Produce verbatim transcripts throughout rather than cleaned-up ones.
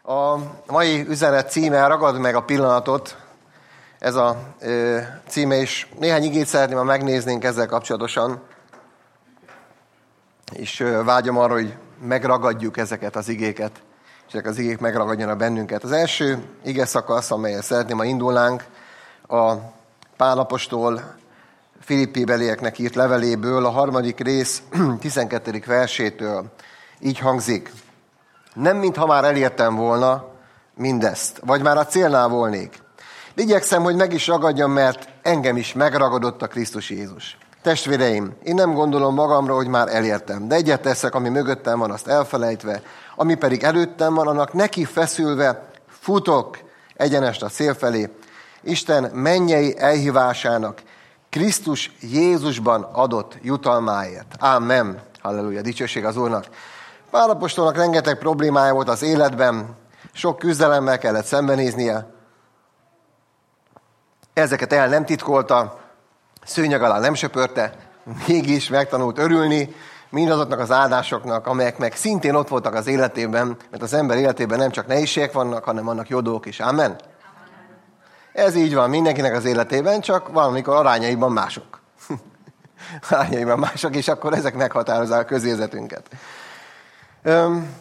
A mai üzenet címe Ragad meg a pillanatot, ez a ö, címe, és néhány igét szeretném, ha megnéznénk ezzel kapcsolatosan, és ö, vágyom arra, hogy megragadjuk ezeket az igéket, és ezek az igék megragadjanak bennünket. Az első ige szakasz, amelyet szeretném, ha indulnánk, a Pál apostol Filippi belieknek írt leveléből, a harmadik rész tizenkettedik versétől így hangzik. Nem mintha már elértem volna mindezt, vagy már a célnál volnék. De igyekszem, hogy meg is ragadjam, mert engem is megragadott a Krisztus Jézus. Testvéreim, én nem gondolom magamra, hogy már elértem, de egyet teszek, ami mögöttem van, azt elfelejtve, ami pedig előttem van, annak neki feszülve futok egyenest a cél felé, Isten mennyei elhívásának Krisztus Jézusban adott jutalmáért. Ámen. Halleluja. Dicsőség az Úrnak. Pál apostolnak rengeteg problémája volt az életben, sok küzdelemmel kellett szembenéznie. Ezeket el nem titkolta, szőnyeg alá nem söpörte, mégis megtanult örülni mindazoknak az áldásoknak, amelyek meg szintén ott voltak az életében, mert az ember életében nem csak nehézségek vannak, hanem vannak jó dolgok is. Amen. Ez így van mindenkinek az életében, csak valamikor arányaiban mások. arányaiban mások, és akkor ezek meghatározzák a közérzetünket. Öm,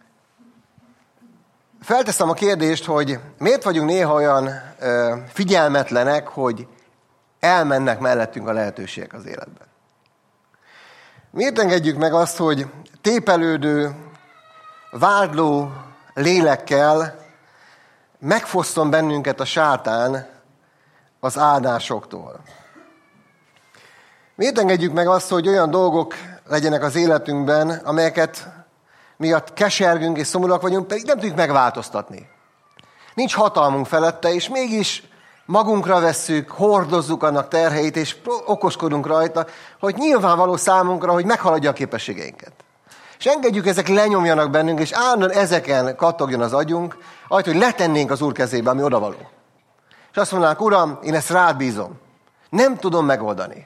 felteszem a kérdést, hogy miért vagyunk néha olyan ö, figyelmetlenek, hogy elmennek mellettünk a lehetőségek az életben. Miért engedjük meg azt, hogy tépelődő, vádló lélekkel megfosztom bennünket a sátán az áldásoktól? Miért engedjük meg azt, hogy olyan dolgok legyenek az életünkben, amelyeket miatt kesergünk és szomorúak vagyunk, pedig nem tudjuk megváltoztatni. Nincs hatalmunk felette, és mégis magunkra vesszük, hordozzuk annak terheit, és okoskodunk rajta, hogy nyilvánvaló számunkra, hogy meghaladja a képességeinket. És engedjük, ezek lenyomjanak bennünk, és állandóan ezeken kattogjon az agyunk, ahhoz, hogy letennénk az Úr kezébe, ami odavaló. És azt mondanánk, Uram, én ezt rád bízom. Nem tudom megoldani.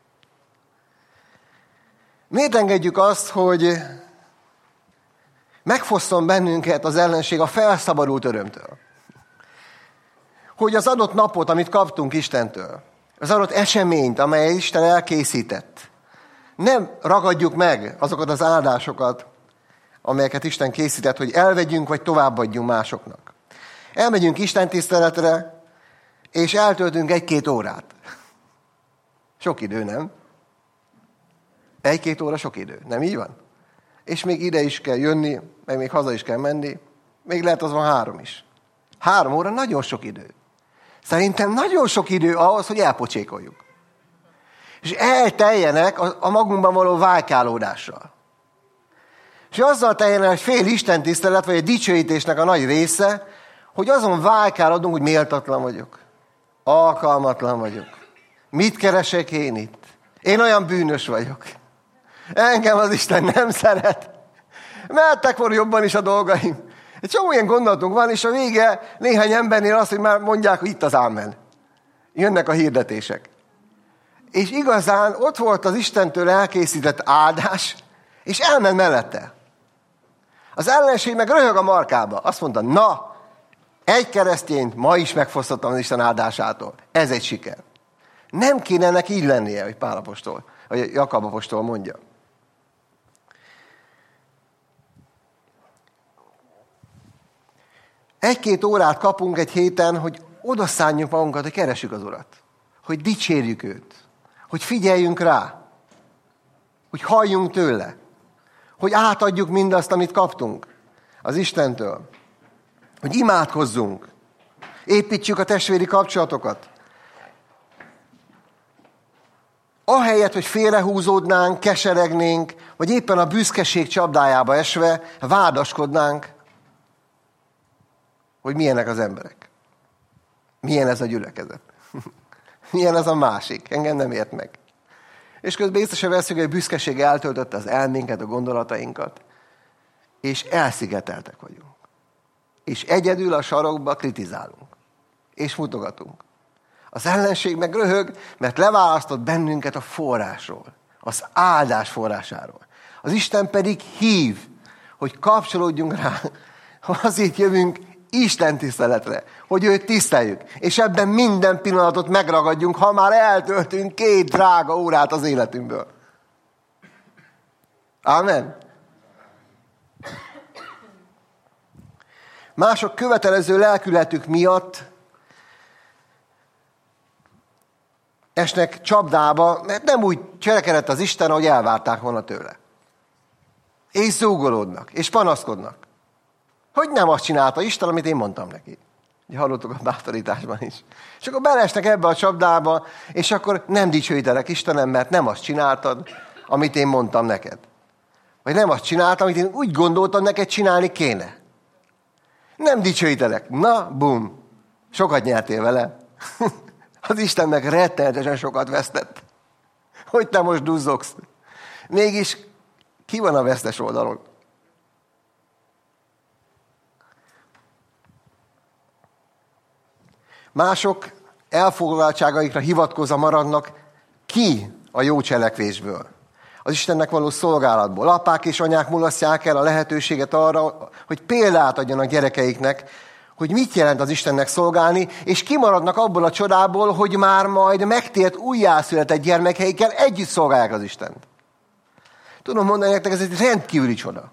Miért engedjük azt, hogy megfosszon bennünket az ellenség a felszabadult örömtől? Hogy az adott napot, amit kaptunk Istentől, az adott eseményt, amelyet Isten elkészített, nem ragadjuk meg azokat az áldásokat, amelyeket Isten készített, hogy elvegyünk, vagy továbbadjunk másoknak. Elmegyünk Isten tiszteletre, és eltöltünk egy-két órát. Sok idő, nem? Egy-két óra sok idő, nem így van? És még ide is kell jönni, meg még haza is kell menni, még lehet az van három is. Három óra nagyon sok idő. Szerintem nagyon sok idő ahhoz, hogy elpocsékoljuk. És elteljenek a, a magunkban való vájkálódással. És azzal teljen el, hogy fél Isten tisztelet, vagy egy dicsőítésnek a nagy része, hogy azon vájkálodunk, hogy méltatlan vagyok. Alkalmatlan vagyok. Mit keresek én itt? Én olyan bűnös vagyok. Engem az Isten nem szeret. Mehettek volna jobban is a dolgaim. Egy csomó ilyen gondolatunk van, és a vége néhány embernél azt, hogy már mondják, hogy itt az ámen. Jönnek a hirdetések. És igazán ott volt az Istentől elkészített áldás, és elment mellette. Az ellenség meg röhög a markába. Azt mondta, na, egy keresztényt ma is megfosztottam az Isten áldásától. Ez egy siker. Nem kéne ennek így lennie, hogy Pál apostol, vagy Jakab apostol mondja. Egy-két órát kapunk egy héten, hogy odaszánjuk magunkat, hogy keressük az Urat. Hogy dicsérjük őt. Hogy figyeljünk rá. Hogy halljunk tőle. Hogy átadjuk mindazt, amit kaptunk az Istentől. Hogy imádkozzunk. Építsük a testvéri kapcsolatokat. Ahelyett, hogy félrehúzódnánk, keseregnénk, vagy éppen a büszkeség csapdájába esve vádaskodnánk, hogy milyenek az emberek. Milyen ez a gyülekezet. Milyen ez a másik. Engem nem ért meg. És közben észre se veszünk, hogy a büszkeség eltöltötte az elménket, a gondolatainkat, és elszigeteltek vagyunk. És egyedül a sarokba kritizálunk. És mutogatunk. Az ellenség meg röhög, mert leválasztott bennünket a forrásról. Az áldás forrásáról. Az Isten pedig hív, hogy kapcsolódjunk rá, Azért jövünk Isten tiszteletre, hogy őt tiszteljük. És ebben minden pillanatot megragadjunk, ha már eltöltünk két drága órát az életünkből. Amen. Mások követelező lelkületük miatt esnek csapdába, mert nem úgy cselekedett az Isten, ahogy elvárták volna tőle. És zúgolódnak, és panaszkodnak. Hogy nem azt csinálta Isten, amit én mondtam neki. Ugye hallottuk a bátorításban is. És akkor beleesnek ebbe a csapdába, és akkor nem dicsőítelek Istenem, mert nem azt csináltad, amit én mondtam neked. Vagy nem azt csináltam, amit én úgy gondoltam, neked csinálni kéne. Nem dicsőítelek. Na, bum. Sokat nyertél vele. Az Istennek rettenetesen sokat vesztett. Hogy te most duzzogsz? Mégis ki van a vesztes oldalon? Mások elfoglaltságaikra hivatkozva maradnak ki a jó cselekvésből. Az Istennek való szolgálatból. Apák és anyák mulasztják el a lehetőséget arra, hogy példát adjanak gyerekeiknek, hogy mit jelent az Istennek szolgálni, és kimaradnak abból a csodából, hogy már majd megtért újjászületett gyermekeikkel együtt szolgálják az Istent. Tudom mondani nektek, ez egy rendkívüli csoda.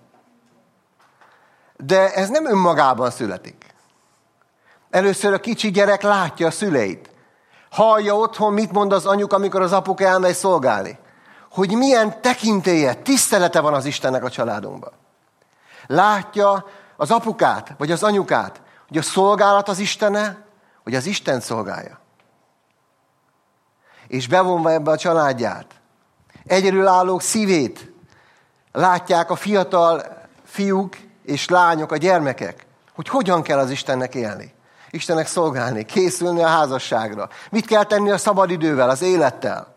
De ez nem önmagában születik. Először a kicsi gyerek látja a szüleit. Hallja otthon, mit mond az anyuk, amikor az apuka elmegy szolgálni. Hogy milyen tekintélye, tisztelete van az Istennek a családunkban. Látja az apukát, vagy az anyukát, hogy a szolgálat az Istene, hogy az Isten szolgálja. És bevonva ebbe a családját, egyedülállók szívét látják a fiatal fiúk és lányok, a gyermekek, hogy hogyan kell az Istennek élni. Istennek szolgálni, készülni a házasságra. Mit kell tenni a szabadidővel, az élettel.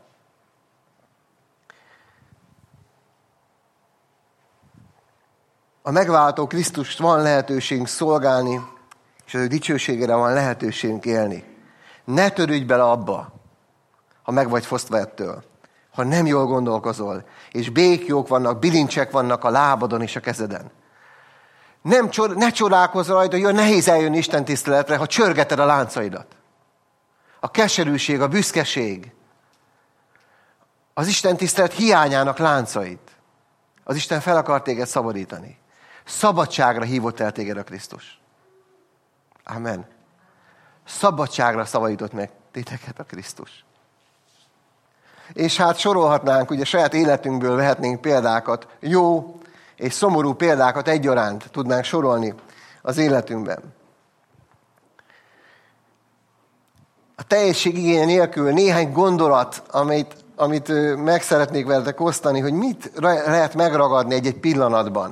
A megváltó Krisztust van lehetőségünk szolgálni, és az ő dicsőségére van lehetőségünk élni. Ne törődj bele abba, ha meg vagy fosztva ettől, ha nem jól gondolkozol, és békjók vannak, bilincsek vannak a lábadon és a kezeden. Nem, ne csodálkozz rajta, hogy nehéz eljönni Isten tiszteletre, ha csörgeted a láncaidat. A keserűség, a büszkeség, az Isten tisztelet hiányának láncait. Az Isten fel akar téged szabadítani. Szabadságra hívott el téged a Krisztus. Amen. Szabadságra szabadított meg titeket a Krisztus. És hát sorolhatnánk, ugye saját életünkből vehetnénk példákat, jó és szomorú példákat egyaránt tudnánk sorolni az életünkben. A teljesség igénye nélkül néhány gondolat, amit, amit meg szeretnék veletek osztani, hogy mit lehet megragadni egy-egy pillanatban.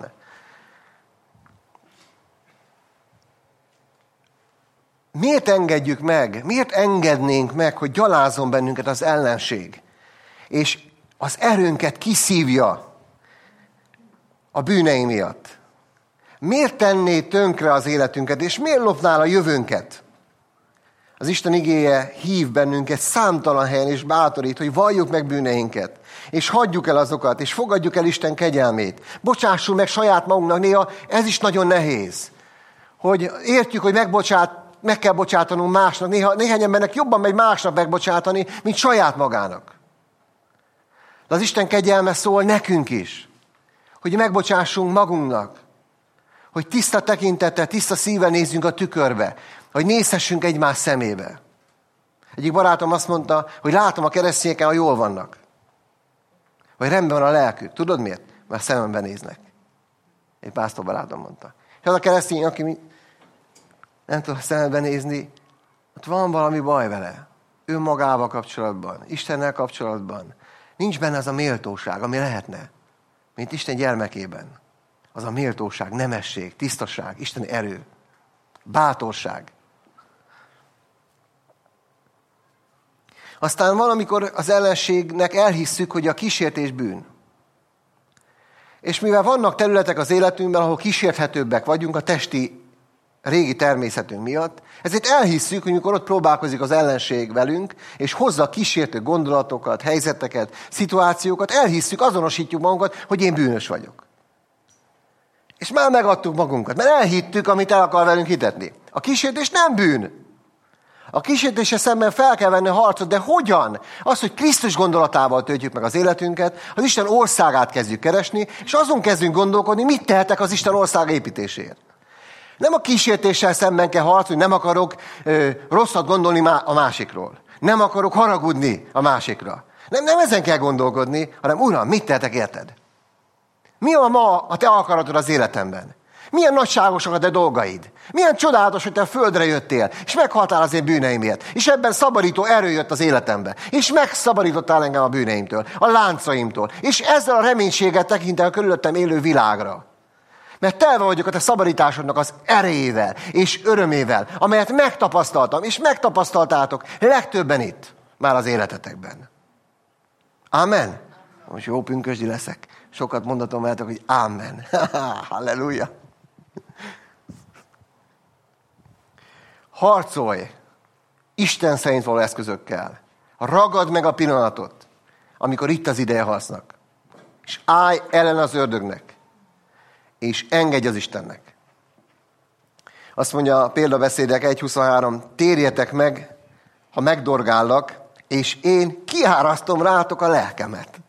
Miért engedjük meg, miért engednénk meg, hogy gyalázon bennünket az ellenség, és az erőnket kiszívja a bűnei miatt? Miért tenné tönkre az életünket, és miért lopnál a jövőnket? Az Isten igéje hív bennünket számtalan helyen, és bátorít, hogy valljuk meg bűneinket, és hagyjuk el azokat, és fogadjuk el Isten kegyelmét. Bocsássunk meg saját magunknak, néha ez is nagyon nehéz. Hogy értjük, hogy megbocsát, meg kell bocsátanunk másnak. Néha, néhány embernek jobban megy másnak megbocsátani, mint saját magának. De az Isten kegyelme szól nekünk is, hogy megbocsássunk magunknak, hogy tiszta tekintettel, tiszta szívvel nézzünk a tükörbe, hogy nézhessünk egymás szemébe. Egyik barátom azt mondta, hogy látom a keresztényeken, ha jól vannak. Vagy rendben van a lelkük. Tudod miért? Mert szemembe néznek. Egy pásztor barátom mondta. És az a keresztény, aki nem tud szemembe nézni, ott van valami baj vele. Ő magával kapcsolatban, Istennel kapcsolatban. Nincs benne az a méltóság, ami lehetne, mint Isten gyermekében. Az a méltóság, nemesség, tisztaság, isteni erő, bátorság. Aztán valamikor az ellenségnek elhisszük, hogy a kísértés bűn. És mivel vannak területek az életünkben, ahol kísérthetőbbek vagyunk a testi régi természetünk miatt, ezért elhisszük, hogy amikor ott próbálkozik az ellenség velünk, és hozza kísértő gondolatokat, helyzeteket, szituációkat, elhisszük, azonosítjuk magunkat, hogy én bűnös vagyok. És már megadtuk magunkat, mert elhittük, amit el akar velünk hitetni. A kísértés nem bűn. A kísértéssel szemben fel kell venni a harcot, de hogyan? Az, hogy Krisztus gondolatával töltjük meg az életünket, az Isten országát kezdjük keresni, és azon kezdünk gondolkodni, mit tehetek az Isten ország építéséért. Nem a kísértéssel szemben kell harcolni, nem akarok ö, rosszat gondolni a másikról. Nem akarok haragudni a másikra. Nem, nem ezen kell gondolkodni, hanem Uram, mit tehetek érted? Mi a ma a te akaratod az életemben? Milyen nagyságosak a te dolgaid? Milyen csodálatos, hogy te a földre jöttél, és meghaltál az én bűneimért, és ebben szabadító erő jött az életembe, és megszabadítottál engem a bűneimtől, a láncaimtól, és ezzel a reménységgel tekintem a körülöttem élő világra. Mert telve vagyok a te szabadításodnak az erejével és örömével, amelyet megtapasztaltam, és megtapasztaltátok legtöbben itt, már az életetekben. Amen. Most jó pünkösdi leszek. Sokat mondatom veletek, hogy amen. Halleluja. Harcolj Isten szerint való eszközökkel. Ragad meg a pillanatot, amikor itt az ideje harcnak. És állj ellen az ördögnek. És engedj az Istennek. Azt mondja a példabeszédek egy huszonhárom, térjetek meg, ha megdorgállak, és én kiárasztom rátok a lelkemet.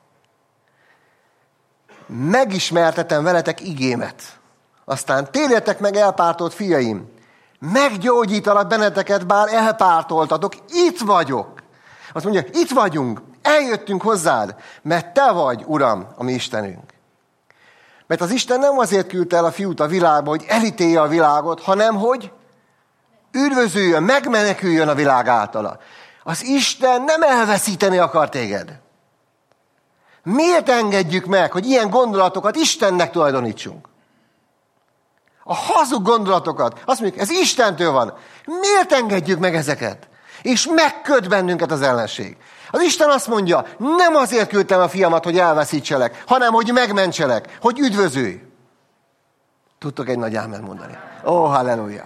Megismertetem veletek igémet. Aztán térjetek meg, elpártolt fiaim. Meggyógyítalak benneteket, bár elpártoltatok. Itt vagyok. Azt mondja, itt vagyunk. Eljöttünk hozzád, mert te vagy, Uram, a mi Istenünk. Mert az Isten nem azért küldte el a fiút a világba, hogy elítélje a világot, hanem hogy üdvözüljön, megmeneküljön a világ általa. Az Isten nem elveszíteni akar téged. Miért engedjük meg, hogy ilyen gondolatokat Istennek tulajdonítsunk? A hazug gondolatokat, azt mondjuk, ez Istentől van. Miért engedjük meg ezeket? És megköt bennünket az ellenség. Az Isten azt mondja, nem azért küldtem a fiamat, hogy elveszítselek, hanem hogy megmentselek, hogy üdvözülj. Tudtok egy nagy ámen mondani? Ó, oh, halleluja!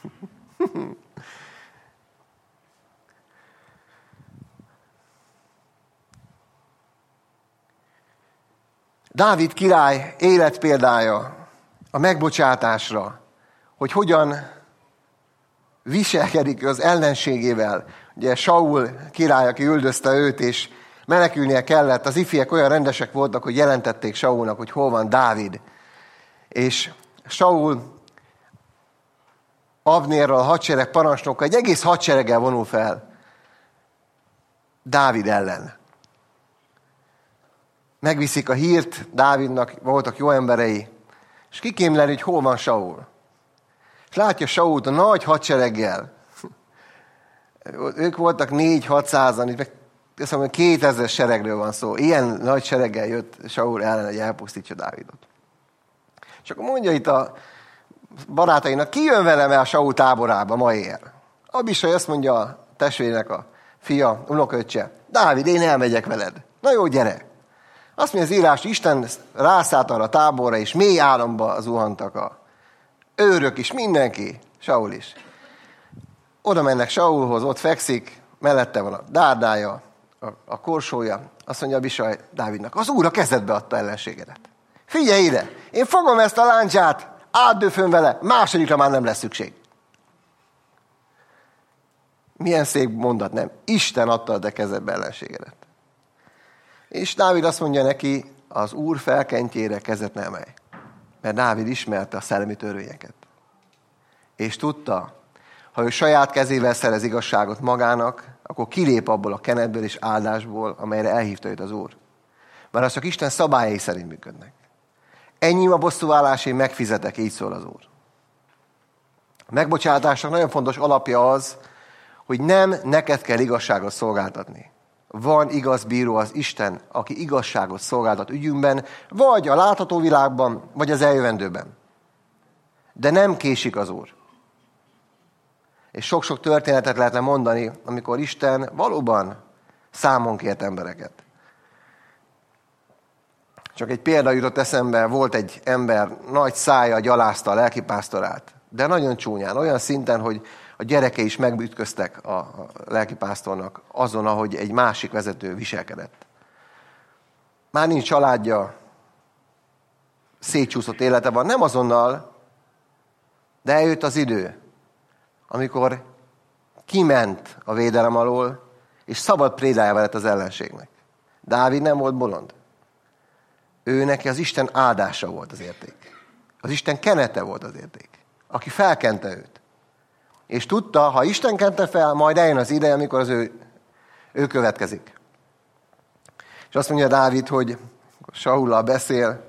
Dávid király életpéldája a megbocsátásra, hogy hogyan viselkedik az ellenségével. Ugye Saul király, aki üldözte őt, és menekülnie kellett. Az ifiek olyan rendesek voltak, hogy jelentették Saulnak, hogy hol van Dávid. És Saul Abnérral, a hadsereg parancsnoka, egy egész hadsereggel vonul fel Dávid ellen. Megviszik a hírt, Dávidnak voltak jó emberei, és kikémleli, hogy hol van Saul. És látja Sault a nagy hadsereggel. Ők voltak négy-hatszázan, meg azt mondom, kétezer seregről van szó. Ilyen nagy sereggel jött Saul ellen, hogy elpusztítsa Dávidot. És akkor mondja itt a barátainak, ki jön velem el Saul táborába ma éjjel? Abisai azt mondja a testvérének a fia, unoköccse, Dávid, én elmegyek veled. Na jó, gyere. Azt mondja az írás, Isten rászállt arra a táborra, és mély álomba zuhantak a őrök is, mindenki, Saul is. Oda mennek Saulhoz, ott fekszik, mellette van a dárdája, a, a korsója. Azt mondja Abisai Dávidnak, az Úr a kezedbe adta ellenségedet. Figyelj ide, én fogom ezt a láncsát, átdöföm vele, másodikra már nem lesz szükség. Milyen szép mondat, nem? Isten adta a te kezedbe ellenségedet. És Dávid azt mondja neki, az Úr felkentjére kezet ne emelj. Mert Dávid ismerte a szellemi törvényeket. És tudta, ha ő saját kezével szerez igazságot magának, akkor kilép abból a kenetből és áldásból, amelyre elhívta őt az Úr. Mert az csak Isten szabályai szerint működnek. Ennyi a bosszúvállás, én megfizetek, így szól az Úr. A megbocsátásnak nagyon fontos alapja az, hogy nem neked kell igazságot szolgáltatni. Van igaz bíró az Isten, aki igazságot szolgáltat ügyünkben, vagy a látható világban, vagy az eljövendőben. De nem késik az Úr. És sok-sok történetet lehetne mondani, amikor Isten valóban számon kért embereket. Csak egy példa jutott eszembe, volt egy ember, nagy szája gyalázta a lelkipásztorát, de nagyon csúnyán, olyan szinten, hogy a gyerekei is megütköztek a lelkipásztornak azon, ahogy egy másik vezető viselkedett. Már nincs családja, szétcsúszott élete van, nem azonnal, de eljött az idő, amikor kiment a védelem alól, és szabad prédájával lett az ellenségnek. Dávid nem volt bolond. Ő neki az Isten áldása volt az érték. Az Isten kenete volt az érték, aki felkente őt. És tudta, ha Isten kente fel, majd eljön az ideje, amikor az ő, ő következik. És azt mondja Dávid, hogy Saullal beszél,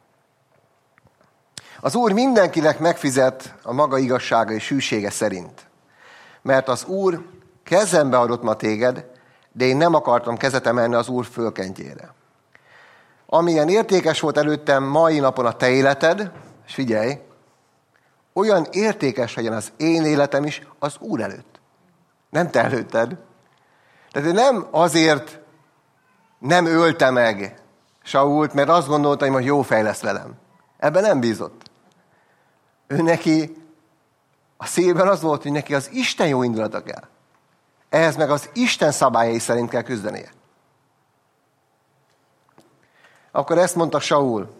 az Úr mindenkinek megfizet a maga igazsága és hűsége szerint. Mert az Úr kezembe adott ma téged, de én nem akartam kezet emelni az Úr fölkentjére. Amilyen értékes volt előttem mai napon a te életed, és figyelj, olyan értékes legyen az én életem is az Úr előtt. Nem te előtted. Tehát ő nem azért nem ölte meg Sault, mert azt gondolta, hogy majd jó fej lesz velem. Ebben nem bízott. Ő neki a szívben az volt, hogy neki az Isten jó indulata kell. Ehhez meg az Isten szabályai szerint kell küzdenie. Akkor ezt mondta Saul,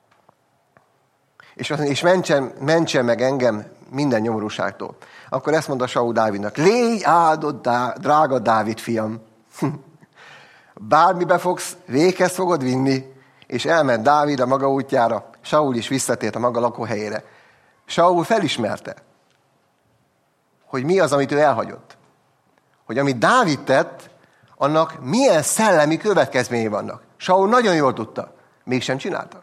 és, és mentsen, mentsen meg engem minden nyomorúságtól. Akkor ezt mondta Saul Dávidnak, légy áldott, dá, drága Dávid fiam. Bármibe fogsz, véghez fogod vinni, és elment Dávid a maga útjára, Saul is visszatért a maga lakóhelyére. Saul felismerte, hogy mi az, amit ő elhagyott. Hogy amit Dávid tett, annak milyen szellemi következményei vannak. Saul nagyon jól tudta, mégsem csinálta.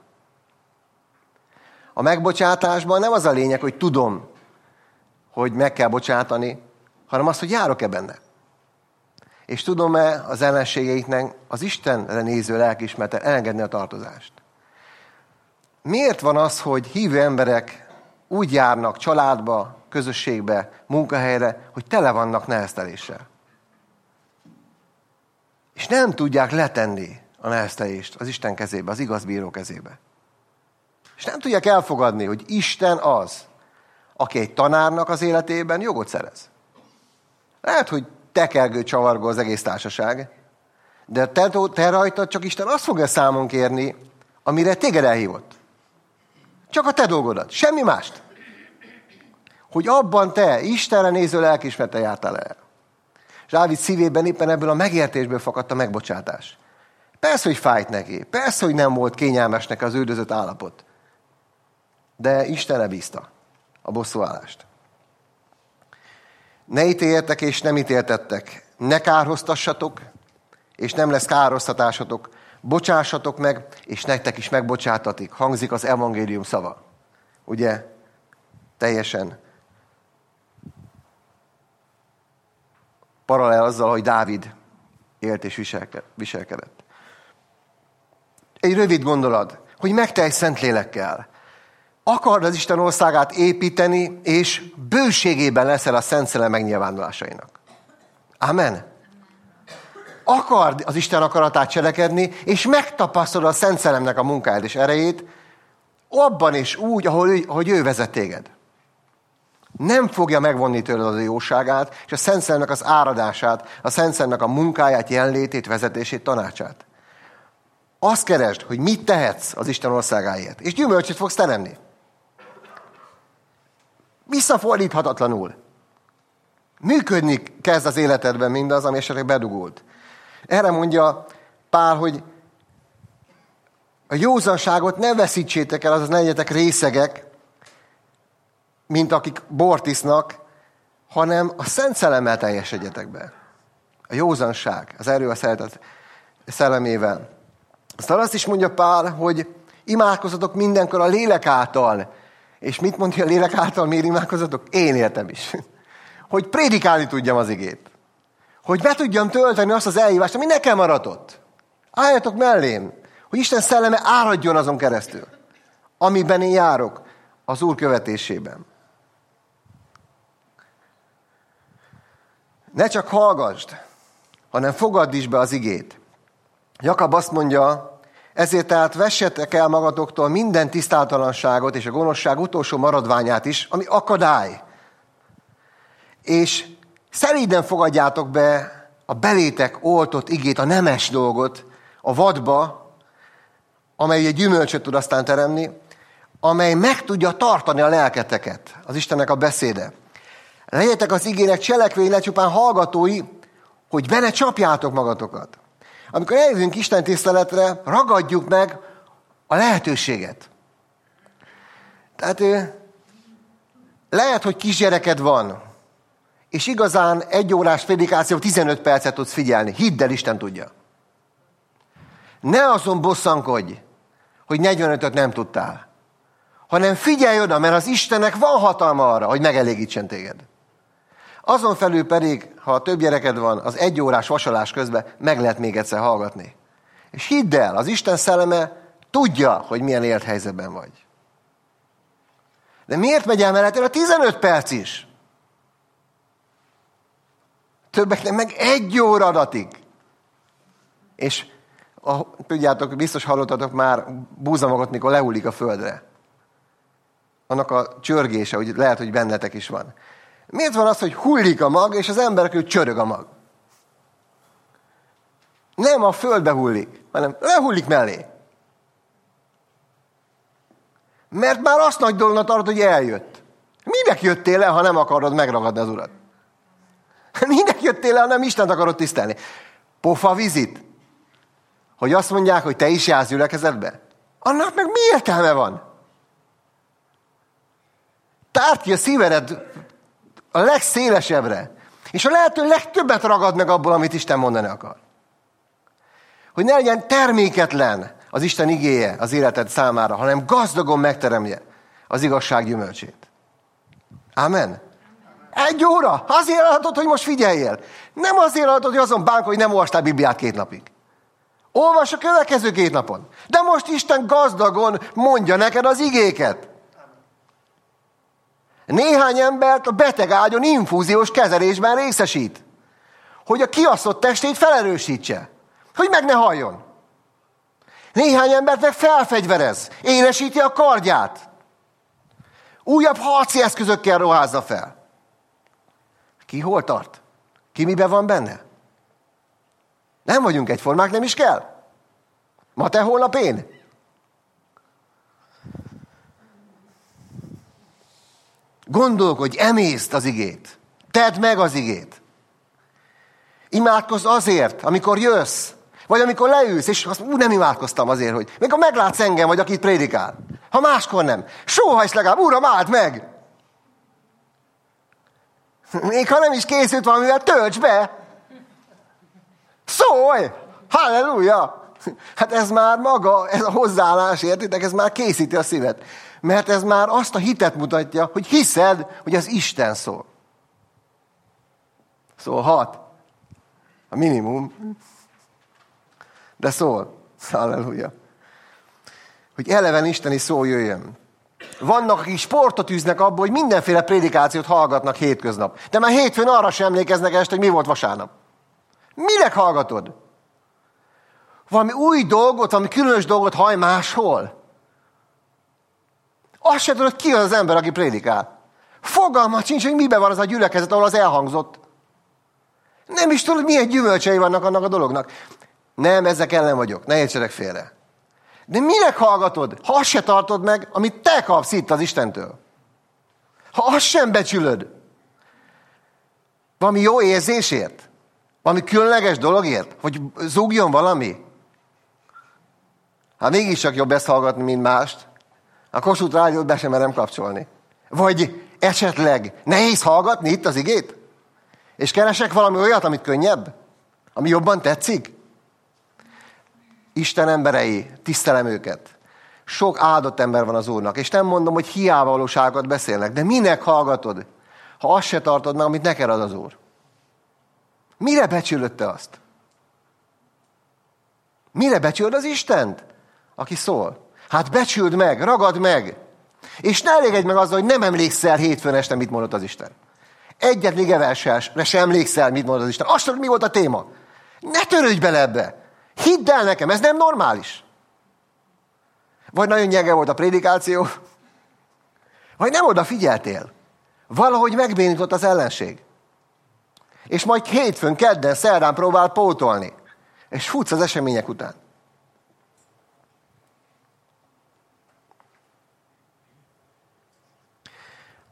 A megbocsátásban nem az a lényeg, hogy tudom, hogy meg kell bocsátani, hanem az, hogy járok-e benne. És tudom-e az ellenségeiknek az Istenre néző lelkiismerettel elengedni a tartozást. Miért van az, hogy hívő emberek úgy járnak családba, közösségbe, munkahelyre, hogy tele vannak nehezteléssel? És nem tudják letenni a neheztelést az Isten kezébe, az igaz bíró kezébe. És nem tudják elfogadni, hogy Isten az, aki egy tanárnak az életében jogot szerez. Lehet, hogy tekergő, csavargó az egész társaság, de te, te rajtad csak Isten azt fogja számon kérni, amire téged elhívott. Csak a te dolgodat, semmi mást. Hogy abban te Istenre néző lelkiismerettel jártál el. És Dávid szívében éppen ebből a megértésből fakadt a megbocsátás. Persze, hogy fájt neki. Persze, hogy nem volt kényelmes neki az üldözött állapot. De Istenre bízta a bosszúállást. Ne ítéljetek és nem ítéltettek. Ne kárhoztassatok, és nem lesz kárhoztatásatok. Bocsássatok meg, és nektek is megbocsátatik. Hangzik az evangélium szava. Ugye? Teljesen paralel azzal, hogy Dávid élt és viselkedett. Egy rövid gondolat, hogy megtelj Szentlélekkel. Akard az Isten országát építeni, és bőségében leszel a Szent Szellem megnyilvánulásainak. Amen. Akard az Isten akaratát cselekedni, és megtapasztalod a Szent Szellemnek a munkáját és erejét, abban és úgy, ahol ő, ahogy ő vezet téged. Nem fogja megvonni tőled az jóságát, és a Szent Szellemnek az áradását, a Szent Szellemnek a munkáját, jelenlétét, vezetését, tanácsát. Azt keresd, hogy mit tehetsz az Isten országáért, és gyümölcsöt fogsz teremni. Visszafordíthatatlanul. Működni kezd az életedben mindaz, ami esetleg bedugult. Erre mondja Pál, hogy a józanságot ne veszítsétek el, azaz ne legyetek részegek, mint akik bort isznak, hanem a Szent Szellemmel teljesedjetek be. A józanság, az erő a szeretet szellemével. Aztán azt is mondja Pál, hogy imádkozzatok mindenkor a lélek által. És mit mondja a lélek által, miért imádkozzatok? Én értem is. Hogy prédikálni tudjam az igét. Hogy be tudjam tölteni azt az elhívást, ami nekem aratott. Álljatok mellém, hogy Isten szelleme áradjon azon keresztül, amiben én járok, az Úr követésében. Ne csak hallgasd, hanem fogadd is be az igét. Jakab azt mondja, ezért tehát vessetek el magatoktól minden tisztátalanságot és a gonoszság utolsó maradványát is, ami akadály. És szelíden fogadjátok be a belétek oltott igét, a nemes dolgot a vadba, amely egy gyümölcsöt tud aztán teremni, amely meg tudja tartani a lelketeket, az Istennek a beszéde. Legyetek az igének cselekvői, ne csupán hallgatói, hogy benne csapjátok magatokat. Amikor eljövünk Isten tiszteletre, ragadjuk meg a lehetőséget. Tehát lehet, hogy kisgyereked van, és igazán egy órás prédikáció tizenöt percet tudsz figyelni. Hidd el, Isten tudja. Ne azon bosszankodj, hogy negyvenötöt nem tudtál, hanem figyelj oda, mert az Istennek van hatalma arra, hogy megelégítsen téged. Azon felül pedig, ha több gyereked van, az egy órás vasalás közben meg lehet még egyszer hallgatni. És hidd el, az Isten szelleme tudja, hogy milyen élethelyzetben vagy. De miért megy el mellettél a tizenöt perc is? Többeknek meg egy óra adatig. És a, tudjátok, biztos hallottatok már búzamagot, mikor lehullik a földre. Annak a csörgése, hogy lehet, hogy bennetek is van. Miért van az, hogy hullik a mag, és az emberekről csörög a mag? Nem a földbe hullik, hanem lehullik mellé. Mert már azt nagy dolognak tartod, hogy eljött. Minek jöttél el, ha nem akarod megragadni az Urat? Minek jöttél el, ha nem Istent akarod tisztelni? Pofa vizit? Hogy azt mondják, hogy te is jársz gyülekezetbe? Annak meg mi értelme van? Tárd ki a szívedet a legszélesebbre, és a lehető legtöbbet ragad meg abból, amit Isten mondani akar. Hogy ne legyen terméketlen az Isten igéje az életed számára, hanem gazdagon megteremje az igazság gyümölcsét. Amen. Egy óra. Azért adhatod, hogy most figyeljél. Nem azért adhatod, hogy azon bánk, hogy nem olvastál Bibliát két napig. Olvas a következő két napon. De most Isten gazdagon mondja neked az igéket. Néhány embert a beteg ágyon infúziós kezelésben részesít. Hogy a kiasztott testét felerősítse. Hogy meg ne halljon. Néhány embert meg felfegyverez. Énesíti a kardját. Újabb harci eszközökkel ruházza fel. Ki hol tart? Ki miben van benne? Nem vagyunk egyformák, nem is kell. Ma te, holnap én. Gondolkodj, emészt az igét. Tedd meg az igét. Imádkozz azért, amikor jössz, vagy amikor leülsz, és azt ú, nem imádkoztam azért, hogy mikor meglátsz engem, vagy akit prédikál. Ha máskor nem. Sóhajsz legalább, Uram, áld meg! Még ha nem is készült valamivel, tölts be! Szólj! Halleluja! Hát ez már maga, ez a hozzáállás, értitek, ez már készíti a szívet. Mert ez már azt a hitet mutatja, hogy hiszed, hogy az Isten szól. Szólhat. A minimum. De szól. Halleluja. Hogy eleven isteni szó jöjjön. Vannak, akik sportot űznek abból, hogy mindenféle prédikációt hallgatnak hétköznap. De már hétfőn arra sem emlékeznek este, hogy mi volt vasárnap. Minek hallgatod? Valami új dolgot, valami különös dolgot hallj máshol. Azt sem tudod, ki az az ember, aki prédikál. Fogalmat sincs, hogy miben van az a gyülekezet, ahol az elhangzott. Nem is tudod, milyen gyümölcsei vannak annak a dolognak. Nem, ezek ellen vagyok, ne értsetek félre. De minek hallgatod, ha azt se tartod meg, amit te kapsz itt az Istentől? Ha azt sem becsülöd. Valami jó érzésért? Valami különleges dologért? Hogy zúgjon valami? Hát mégis csak jobb ezt hallgatni, mint mást. A Kossuth rádiót be sem merem kapcsolni. Vagy esetleg nehéz hallgatni itt az igét? És keresek valami olyat, amit könnyebb? Ami jobban tetszik? Isten emberei, tisztelem őket. Sok áldott ember van az Úrnak, és nem mondom, hogy hiába valóságokat beszélnek, de minek hallgatod, ha azt se tartod meg, amit neked ad az Úr? Mire becsülöd te azt? Mire becsülöd az Istent, aki szól? Hát becsüld meg, ragad meg, és ne elégedj meg azzal, hogy nem emlékszel hétfőn este, mit mondott az Isten. Egyet ligeversre sem emlékszel, mit mondott az Isten. Azt tudod, mi volt a téma? Ne törődj bele ebbe! Hidd el nekem, ez nem normális. Vagy nagyon nyege volt a prédikáció, vagy nem oda figyeltél. Valahogy megbénított az ellenség. És majd hétfőn, kedden, szerdán próbál pótolni. És futsz az események után.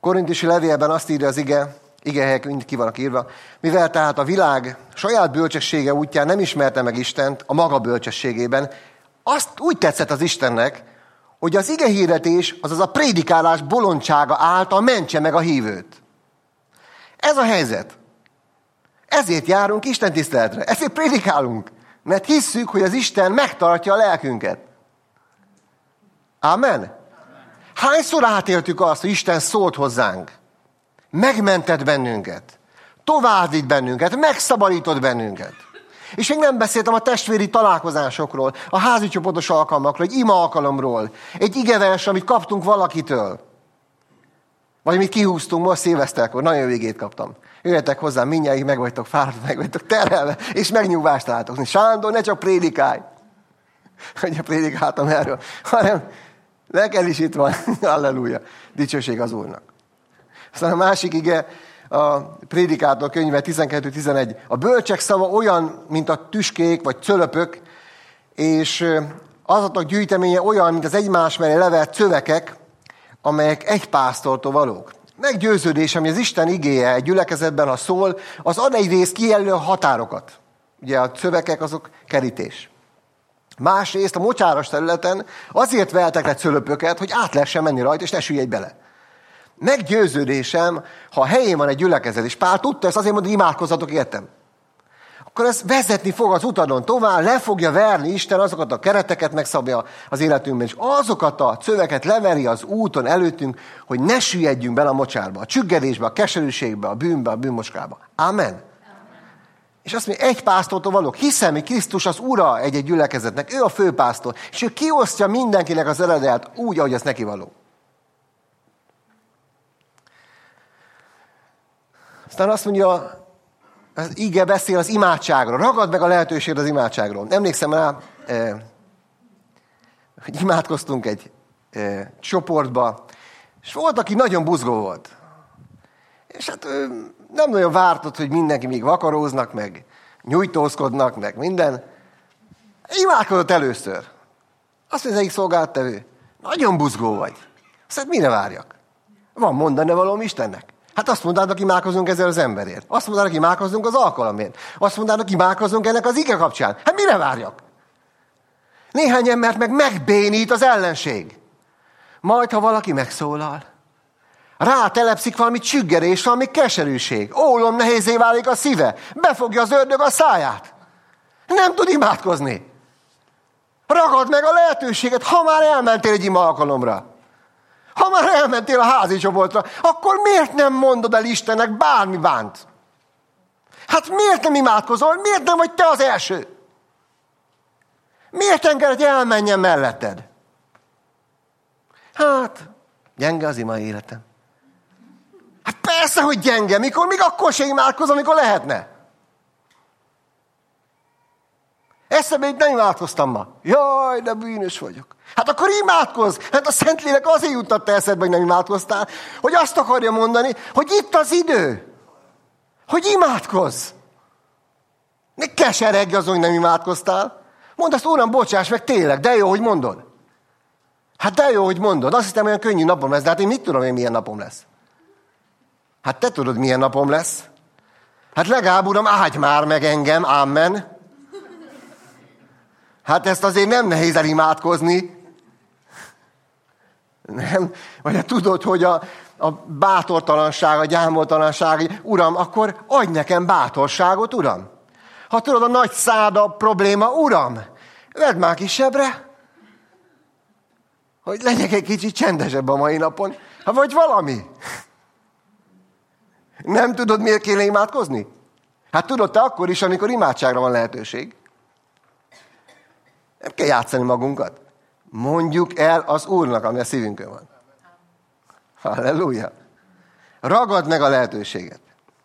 Korintusi levélben azt írja az ige, igehelyek mind ki vannak írva, mivel tehát a világ saját bölcsessége útján nem ismerte meg Istent a maga bölcsességében, azt úgy tetszett az Istennek, hogy az igehirdetés, azaz a prédikálás bolondsága által mentse meg a hívőt. Ez a helyzet. Ezért járunk Isten tiszteletre, ezért prédikálunk, mert hisszük, hogy az Isten megtartja a lelkünket. Amen? Hányszor átéltük azt, hogy Isten szólt hozzánk, megmentett bennünket, továbbvitt bennünket, megszabadított bennünket. És még nem beszéltem a testvéri találkozásokról, a házi csoportos alkalmakról, egy ima alkalomról, egy igevers, amit kaptunk valakitől. Vagy amit kihúztunk most szilveszterkor, nagyon végét kaptam. Jöjjetek hozzám, mindjárt meg vagytok fáradva, meg vagytok terhelve, és megnyugvást találtok. Sándor, ne csak prédikálj! Hogy prédikáltam erről, hanem neked is itt van. Halleluja! Dicsőség az Úrnak. Aztán a másik ige, a Prédikátor könyve tizenkettő tizenegy. A bölcsek szava olyan, mint a tüskék vagy cölöpök, és azoknak gyűjteménye olyan, mint az egymás mellé levert szövekek, amelyek egy pásztortól valók. Meggyőződésem, hogy az Isten igéje egy gyülekezetben, ha szól, az ad egy rész kijelölő a határokat. Ugye a szövekek azok kerítés. Másrészt a mocsáros területen azért veltek le cölöpöket, hogy át lehessen menni rajta, és ne süllyedj bele. Meggyőződésem, ha helyén van egy gyülekezet, és Pál tudta ezt, azért mondta, hogy imádkozzatok értem. Akkor ez vezetni fog az utadon tovább, le fogja verni Isten azokat a kereteket, megszabja az életünkben, és azokat a szöveket leveri az úton előttünk, hogy ne süllyedjünk bele a mocsárba, a csüggedésbe, a keserűségbe, a bűnbe, a bűnmoskába. Amen. Amen. És azt mondja, egy pásztortól valók. Hiszem, hogy Krisztus az ura egy-egy gyülekezetnek, ő a főpásztor, és ő kiosztja mindenkinek az eredet úgy, ahogy az neki való. Aztán azt mondja, az ige beszél az imádságról. Ragad meg a lehetőséget az imádságról. Emlékszem rá, eh, hogy imádkoztunk egy eh, csoportba, és volt, aki nagyon buzgó volt. És hát ő nem nagyon vártott, hogy mindenki még vakaróznak, meg nyújtózkodnak, meg minden. Imádkozott először. Azt mondja, az egyik szolgálattevő, nagyon buzgó vagy. Azt mondja, mire várjak? Van mondani valóm Istennek. Hát azt mondanak, imádkozunk ezzel az emberért. Azt mondanak, imádkozunk az alkalomért. Azt mondanak, imádkozunk ennek az ige kapcsán. Hát mire várjak? Néhány embert meg megbénít az ellenség. Majd, ha valaki megszólal, rátelepszik valami csüggedés, valami keserűség. Ólom nehézé válik a szíve. Befogja az ördög a száját. Nem tud imádkozni. Ragad meg a lehetőséget, ha már elmentél egy ima alkalomra. Ha már elmentél a házi csoportra, akkor miért nem mondod el Istennek bármi bánt? Hát miért nem imádkozol? Miért nem vagy te az első? Miért engeded, hogy elmenjen melletted? Hát, gyenge az ima életem. Hát persze, hogy gyenge. Mikor? Még akkor se imádkozom, amikor lehetne. Eszembe így nem imádkoztam ma. Jaj, de bűnös vagyok. Hát akkor imádkozz! Hát a Szentlélek azért juttatta eszedbe, hogy nem imádkoztál, hogy azt akarja mondani, hogy itt az idő, hogy imádkozz. Ne keseregj azon, hogy nem imádkoztál. Mondd azt, Uram, bocsáss meg, tényleg, de jó, hogy mondod. Hát de jó, hogy mondod. Azt hiszem, olyan könnyű napom lesz, de hát én mit tudom, én milyen napom lesz? Hát te tudod, milyen napom lesz. Hát legalább, Uram, áldj már meg engem, amen. Hát ezt azért nem nehéz elimádkozni. Nem? Vagy ha tudod, hogy a, a bátortalanság, a gyámoltalanság, Uram, akkor adj nekem bátorságot, Uram. Ha tudod, a nagy száda probléma, Uram, vedd már kisebbre, hogy legyek egy kicsit csendesebb a mai napon. Ha vagy valami. Nem tudod, miért kéne imádkozni? Hát tudod te akkor is, amikor imádságra van lehetőség. Nem kell játszani magunkat. Mondjuk el az Úrnak, ami a szívünkön van. Halleluja. Ragad meg a lehetőséget.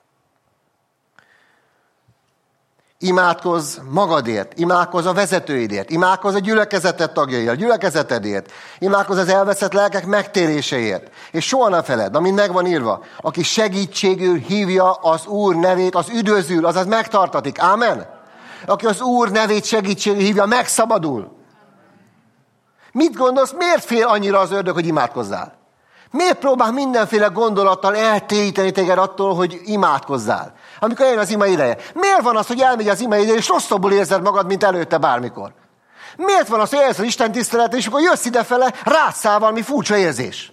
Imádkozz magadért, imádkozz a vezetőidért, imádkozz a gyülekezeted tagjaiért, a gyülekezetedért, imádkozz az elveszett lelkek megtéréséért. És soha ne feledd, ami meg van írva, aki segítségül hívja az Úr nevét, az üdvözül, azaz megtartatik. Ámen? Aki az Úr nevét segítségül hívja, megszabadul. Mit gondolsz, miért fél annyira az ördög, hogy imádkozzál? Miért próbál mindenféle gondolattal eltéríteni téged attól, hogy imádkozzál? Amikor eljön az ima ideje. Miért van az, hogy elmegy az ima ideje, és rosszabbul érzed magad, mint előtte bármikor? Miért van az, hogy eljössz az Isten tiszteletre, és akkor jössz idefele, rád száll valami furcsa érzés?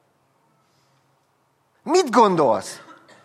Mit gondolsz?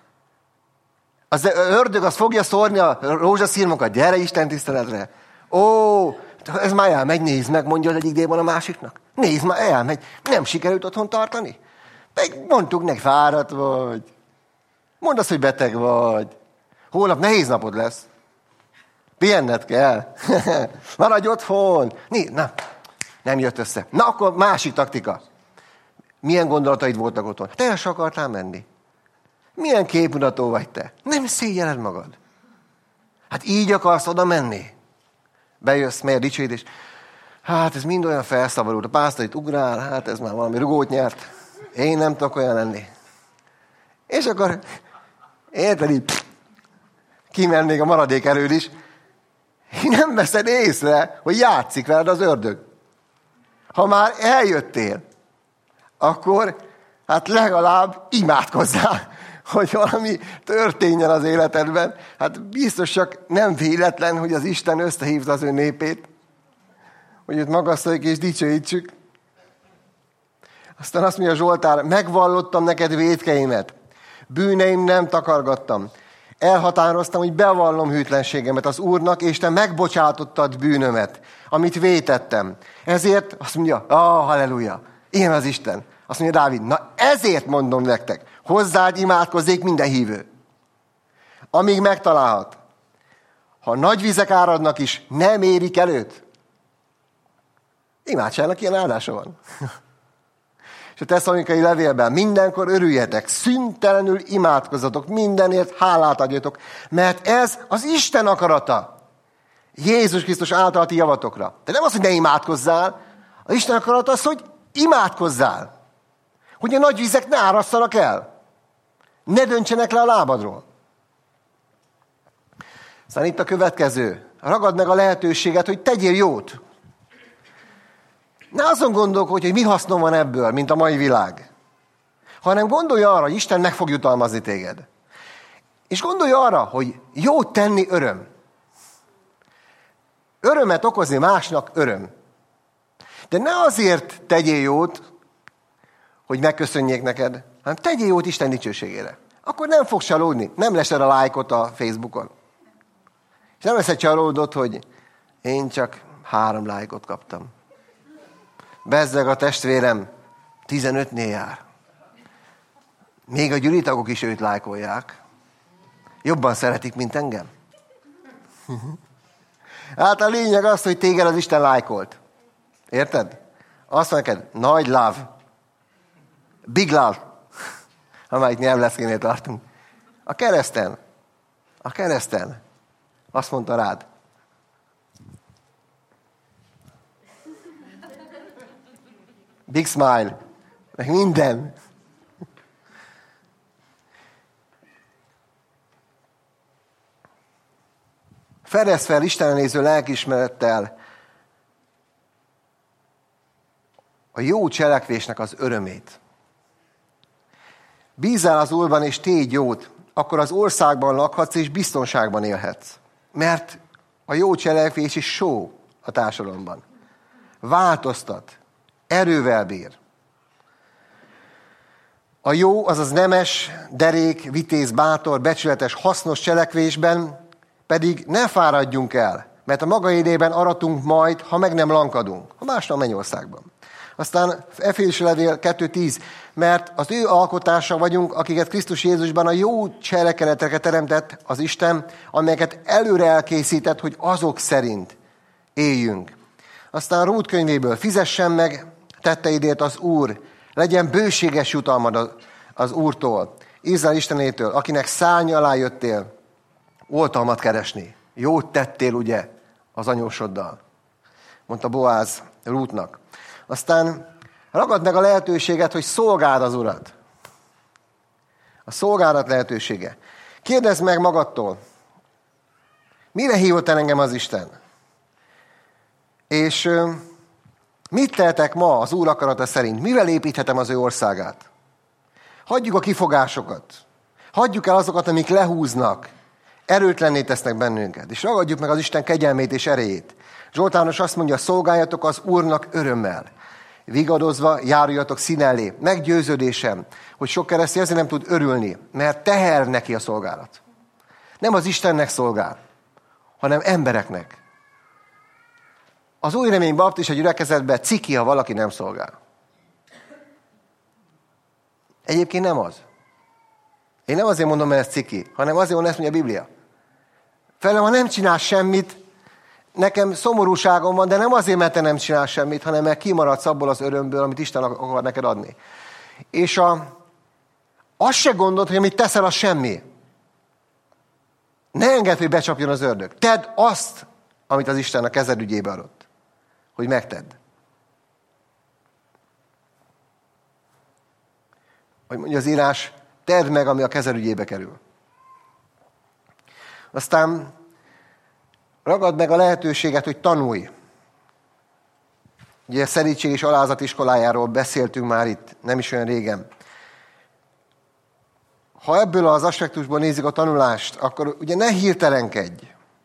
Az ördög az fogja szórni a rózsaszírmokat, gyere Isten tiszteletre. Ó, ez már elmegy, nézd meg, mondja az egyik démon a másiknak. Nézd már, elmegy. Nem sikerült otthon tartani? Meg mondtuk neki, fáradt vagy. Mondd azt, hogy beteg vagy. Holnap nehéz napod lesz. Pihenned kell. Maradj otthon. Na, nem jött össze. Na, akkor másik taktika. Milyen gondolataid voltak otthon? Te el sem akartál menni. Milyen képmutató vagy te? Nem szégyeled magad. Hát így akarsz oda menni. Bejössz, miért dicsőítés? Hát ez mind olyan felszabadult. A pásztor itt ugrál, hát ez már valami rugót nyert. Én nem tudok olyan lenni. És akkor érted így, kimennék a maradék erőd is. Nem veszed észre, hogy játszik veled az ördög. Ha már eljöttél, akkor hát legalább imádkozzál, hogy valami történjen az életedben. Hát biztos csak nem véletlen, hogy az Isten összehívta az ő népét, hogy őt magasztaljuk és dicsőítsük. Aztán azt mondja Zsoltár, megvallottam neked vétkeimet, bűneim nem takargattam. Elhatároztam, hogy bevallom hűtlenségemet az Úrnak, és te megbocsátottad bűnömet, amit vétettem. Ezért azt mondja, ah, halleluja, ilyen az Isten. Azt mondja Dávid, na ezért mondom nektek, hozzád imádkozzék minden hívő. Amíg megtalálhat. Ha nagy vizek áradnak is, nem érik előtt. Imádságnak ilyen áldása van. És a Tesszalonikai levélben mindenkor örüljetek, szüntelenül imádkozzatok, mindenért hálát adjatok, mert ez az Isten akarata. Jézus Krisztus által ti javatokra. De nem az, hogy ne imádkozzál, az Isten akarata az, hogy imádkozzál. Hogy a nagy vizek ne árasszanak el. Ne döntsenek le a lábadról. Aztán itt a következő. Ragad meg a lehetőséget, hogy tegyél jót. Ne azon gondolkodj, hogy mi hasznom van ebből, mint a mai világ. Hanem gondolj arra, hogy Isten meg fog jutalmazni téged. És gondolj arra, hogy jót tenni öröm. Örömet okozni másnak öröm. De ne azért tegyél jót, hogy megköszönjék neked, hanem tegyél jót Isten dicsőségére. Akkor nem fogsz csalódni, nem lesed a lájkot a Facebookon. És nem leszed csalódott, hogy én csak három lájkot kaptam. Bezzeg a testvérem tizenötnél jár. Még a gyűlitagok is őt lájkolják. Jobban szeretik, mint engem. Hát a lényeg az, hogy téged az Isten lájkolt. Érted? Azt mondja neked, nagy love. Big love. Ha már itt nyelvleszkénél tartunk. A kereszten. A kereszten. Azt mondta rád. Big smile. Meg minden. Fedezd fel Istenre néző lelkiismerettel a jó cselekvésnek az örömét. Bízzál az Úrban és tégy jót, akkor az országban lakhatsz és biztonságban élhetsz. Mert a jó cselekvés is só a társadalomban. Változtat, erővel bír. A jó, azaz nemes, derék, vitéz, bátor, becsületes, hasznos cselekvésben pedig ne fáradjunk el, mert a maga idejében aratunk majd, ha meg nem lankadunk. A másnap a mennyországban. Aztán Efézusi levél kettő tíz, mert az ő alkotása vagyunk, akiket Krisztus Jézusban a jó cselekedeteket teremtett az Isten, amelyeket előre elkészített, hogy azok szerint éljünk. Aztán Rút könyvéből, fizessen meg tetteidért az Úr, legyen bőséges jutalmad az Úrtól, Izrael Istenétől, akinek szárny alá jöttél, oltalmat keresni. Jót tettél, ugye, az anyósoddal, mondta Boáz Rútnak. Aztán ragad meg a lehetőséget, hogy szolgáld az Urat. A szolgálat lehetősége. Kérdezd meg magadtól, mire hívott el engem az Isten? És mit tehetek ma az Úr akarata szerint? Mivel építhetem az ő országát? Hagyjuk a kifogásokat. Hagyjuk el azokat, amik lehúznak, erőtlenné tesznek bennünket, és ragadjuk meg az Isten kegyelmét és erejét. Zsoltáros azt mondja, szolgáljatok az Úrnak örömmel. Vigadozva járuljatok színe elé. Meggyőződésem, hogy sok keresztény azért nem tud örülni, mert teher neki a szolgálat. Nem az Istennek szolgál, hanem embereknek. Az Új Remény Baptista gyülekezetben ciki, ha valaki nem szolgál. Egyébként nem az. Én nem azért mondom, mert ez ciki, hanem azért mondom, ezt mondja a Biblia. Felem, ha nem csinálsz semmit, nekem szomorúságom van, de nem azért, mert te nem csinálsz semmit, hanem mert kimaradsz abból az örömből, amit Isten akar neked adni. És a, azt se gondolod, hogy amit teszel, az semmi. Ne engedd, hogy becsapjon az ördög. Tedd azt, amit az Isten a kezed ügyébe adott. Hogy megtedd. Hogy mondja az írás, tedd meg, ami a kezed ügyébe kerül. Aztán ragad meg a lehetőséget, hogy tanulj. Ugye a Szelídség és Alázat iskolájáról beszéltünk már itt, nem is olyan régen. Ha ebből az aspektusból nézzük a tanulást, akkor ugye ne hirtelenkedj.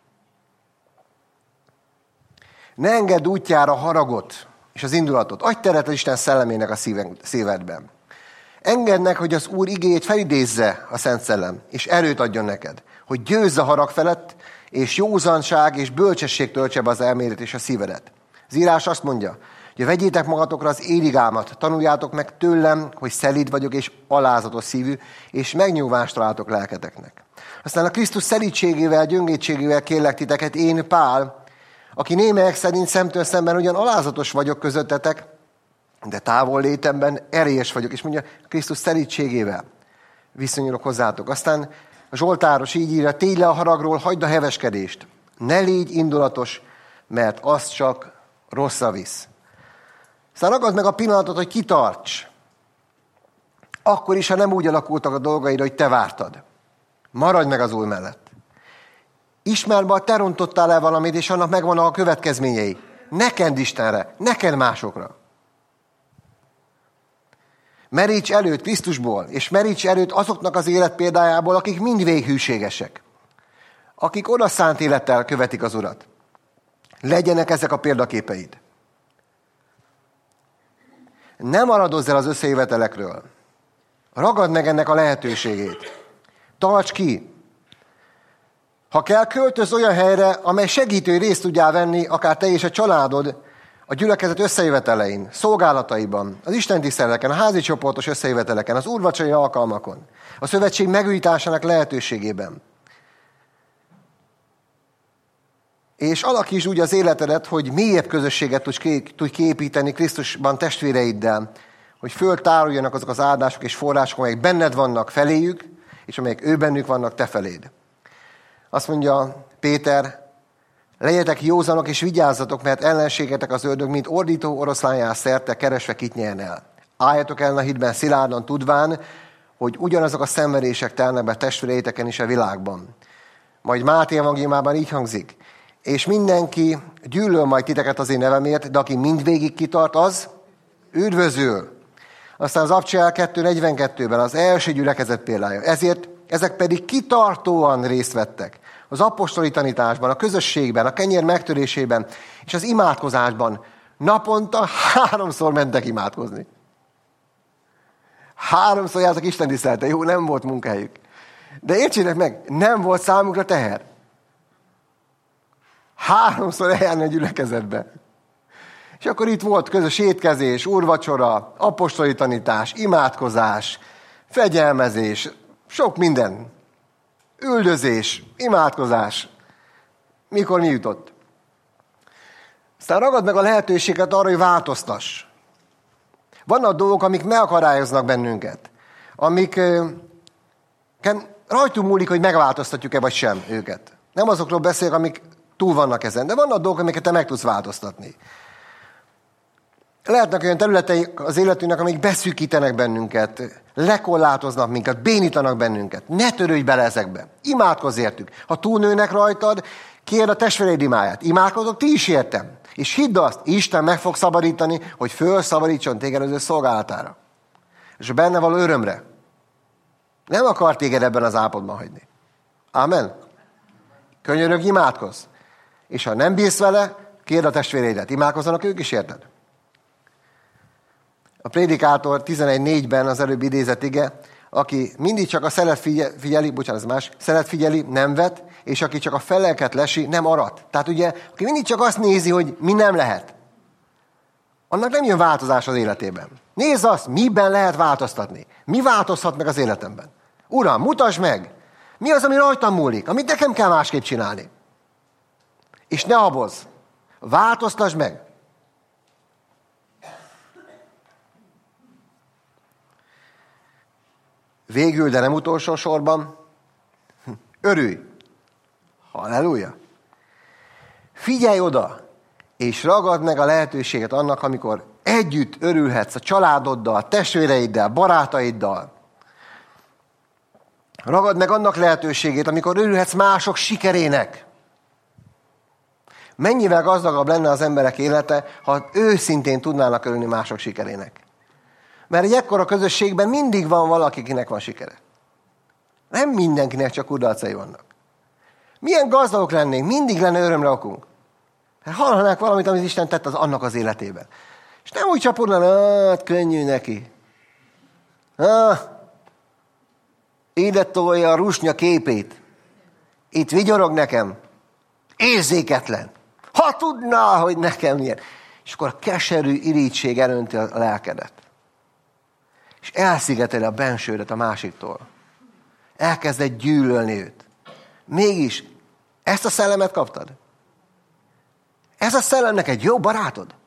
Ne engedd útjára a haragot és az indulatot. Adj teret az Isten szellemének a szívedben. Engedd meg, hogy az Úr igéjét felidézze a Szent Szellem, és erőt adjon neked, hogy győzz a harag felett, és józanság és bölcsesség töltse be az elmédet és a szívedet. Az írás azt mondja, hogy vegyétek magatokra az éligámat, tanuljátok meg tőlem, hogy szelíd vagyok és alázatos szívű, és megnyugvást találtok lelketeknek. Aztán a Krisztus szelídségével, gyöngétségével kérlek titeket, én Pál, aki némelyek szerint szemtől szemben ugyan alázatos vagyok közöttetek, de távol létemben erélyes vagyok, és mondja, Krisztus szelídségével viszonyulok hozzátok. Aztán a Zsoltáros így írja, tégy le a haragról, hagyd a heveskedést. Ne légy indulatos, mert az csak rosszra visz. Aztán ragad meg a pillanatot, hogy kitarts. Akkor is, ha nem úgy alakultak a dolgaid, hogy te vártad. Maradj meg az Úr mellett. Ismerd be, ha te rontottál el valamit, és annak megvannak a következményei. Ne kend Istenre, ne kend másokra. Meríts előtt Krisztusból, és meríts előtt azoknak az életpéldájából, akik mindvégig hűségesek. Akik odaszánt élettel követik az Urat. Legyenek ezek a példaképeid. Ne maradozz el az összejövetelekről. Ragad meg ennek a lehetőségét. Tarts ki. Ha kell, költöz olyan helyre, amely segítő részt tudjál venni, akár te és a családod, a gyülekezet összejövetelein, szolgálataiban, az istentiszteleteken, a házi csoportos összejöveteleken, az úrvacsai alkalmakon, a szövetség megújításának lehetőségében. És alakítsd úgy az életedet, hogy mélyebb közösséget tudj kiépíteni Krisztusban testvéreiddel, hogy föltáruljanak azok az áldások és források, amelyek benned vannak feléjük, és amelyek ő bennük vannak te feléd. Azt mondja Péter, legyetek józanok és vigyázzatok, mert ellenségetek az ördög, mint ordító oroszlán jár szerte, keresve kit nyern el. Álljatok el a hitben szilárdan tudván, hogy ugyanazok a szenvedések telnek be testvéreiteken is a világban. Majd Máté evangéliumában így hangzik, és mindenki gyűlöl majd titeket az én nevemért, de aki mindvégig kitart, az üdvözül. Aztán az Abcsel kettő negyvenkettőben az első gyülekezet példája. Ezért ezek pedig kitartóan részt vettek az apostoli tanításban, a közösségben, a kenyér megtörésében és az imádkozásban. Naponta háromszor mentek imádkozni. Háromszor jártak Isten tisztelte. Jó, nem volt munkahelyük. De értsétek meg, nem volt számukra teher. Háromszor eljárni a gyülekezetbe. És akkor itt volt közös étkezés, úrvacsora, apostoli tanítás, imádkozás, fegyelmezés, sok minden. Üldözés, imádkozás. Mikor mi jutott? Aztán ragad meg a lehetőséget arra, hogy változtass. Vannak dolgok, amik megakadályoznak bennünket. Amik rajtunk múlik, hogy megváltoztatjuk-e vagy sem őket. Nem azokról beszélek, amik túl vannak ezen, de vannak dolgok, amiket te meg tudsz változtatni. Lehetnek olyan területei az életünknek, amik beszűkítenek bennünket, lekorlátoznak minket, bénítanak bennünket. Ne törődj bele ezekbe. Imádkozz értük. Ha túlnőnek rajtad, kérd a testvéreid imáját. Imádkozok, ti is értem. És hidd azt, Isten meg fog szabadítani, hogy fölszabadítson téged az ő szolgálatára. És a benne való örömre. Nem akar téged ebben az állapotban hagyni. Amen. Könyörögj, imádkozz. És ha nem bírsz vele, kérd a testvéreidet. Imádkozzanak ők is, érted? A Prédikátor tizenegy négyben az előbb idézett ige, aki mindig csak a szelet figyeli, bocsánat, ez más, szelet figyeli, nem vet, és aki csak a feleket lesi, nem arat. Tehát ugye, aki mindig csak azt nézi, hogy mi nem lehet, annak nem jön változás az életében. Nézd azt, miben lehet változtatni. Mi változhat meg az életemben? Uram, mutasd meg! Mi az, ami rajtam múlik? Amit nekem kell másképp csinálni? És ne habozz. Változtasd meg. Végül, de nem utolsó sorban, örülj. Halleluja. Figyelj oda, és ragad meg a lehetőséget annak, amikor együtt örülhetsz a családoddal, testvéreiddel, barátaiddal. Ragad meg annak lehetőségét, amikor örülhetsz mások sikerének. Mennyivel gazdagabb lenne az emberek élete, ha őszintén tudnának örülni mások sikerének. Mert egy ekkora közösségben mindig van valaki, akinek van sikere. Nem mindenkinek csak kudarcai vannak. Milyen gazdagok lennénk, mindig lenne örömre okunk. Hallanák valamit, amit Isten tett az annak az életében. És nem úgy csapodnán, hát könnyű neki. Ah, ide tolja a rusnya képét. Itt vigyorog nekem. Érzéketlen. Ha tudná, hogy nekem milyen. És akkor a keserű irigység elönti a lelkedet. És elszigeteli a bensődet a másiktól. Elkezded gyűlölni őt. Mégis ezt a szellemet kaptad? Ez a szellemnek egy jó barátod?